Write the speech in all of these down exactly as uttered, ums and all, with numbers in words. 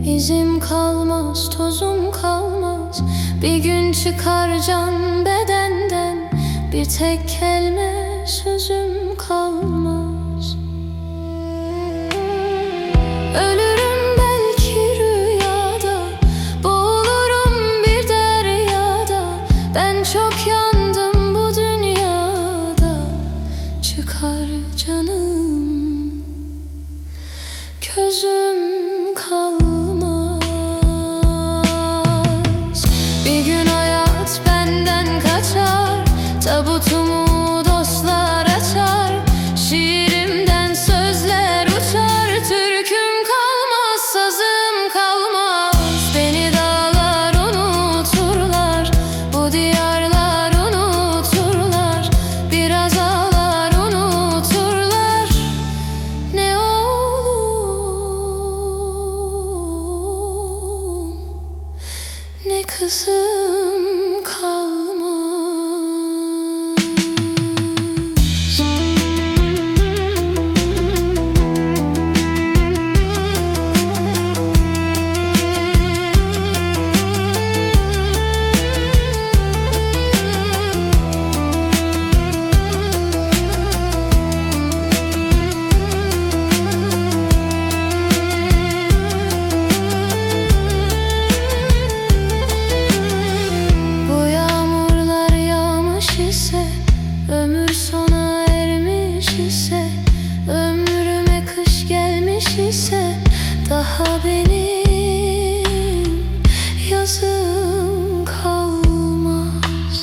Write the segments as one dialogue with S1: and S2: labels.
S1: İzim kalmaz, tozum kalmaz. Bir gün çıkar can bedenden, bir tek kelime sözüm kalmaz. Ölürüm belki rüyada, boğulurum bir deryada. Ben çok yandım bu dünyada, çıkar canım, gözüm kalmaz. Bir gün hayat benden kaçar, tabutumu dostlar açar. Şiirimden sözler uçar, türküm kalmaz, sazım kalmaz. Beni dağlar unuturlar, bu diyarlar unuturlar. Biraz ağlar unuturlar, ne oğlum ne kızım kalmaz. Ömür sona ermiş ise, ömrüme kış gelmiş ise, daha benim yazım kalmaz.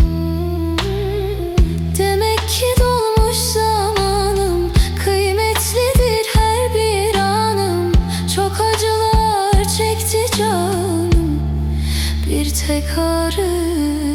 S1: Demek ki dolmuş zamanım, kıymetlidir her bir anım. Çok acılar çekti canım, bir tek ağrı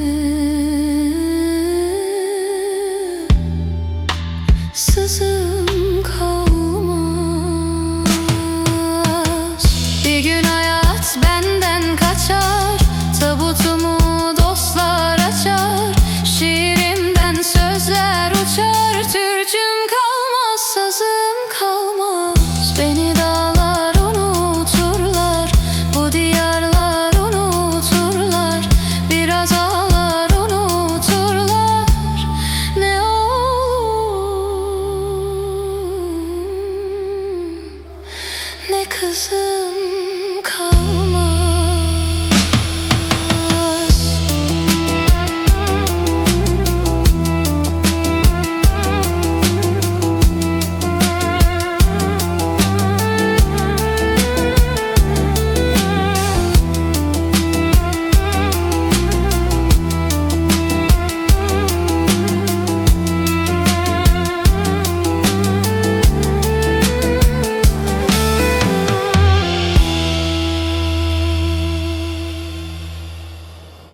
S1: sızım kalmaz. Bir gün hayat benden kaçar, tabutumu dostlar açar. Şiirimden sözler uçar, türküm kalmaz, sazım kalmaz. Beni dağlar unuturlar, bu diyarlar unuturlar. Biraz ağlar unuturlar, ne ne kızım